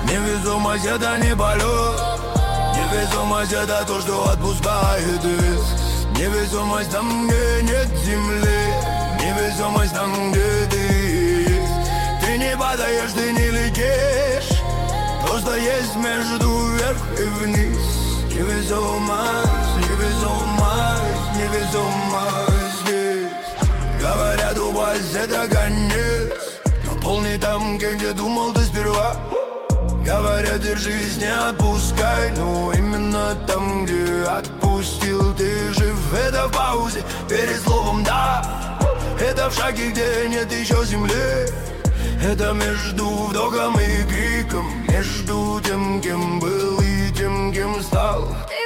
Невесомость это не полет, невесомость это то, что отпускает вес. Невесомость там, где нет земли, невесомость там, где ты есть. Ты не падаешь, ты не летишь, просто есть между вверх и вниз. Невесомость, невесомость, невесомость здесь. Говорят, упасть это конец, но полный там, где думал ты сперва. Говорят, держись, не отпускай, но именно там, где отпустил, ты жив. Это в паузе перед словом «да», это в шаге, где нет еще земли. Это между вдохом и криком, между тем, кем был и тем, кем стал.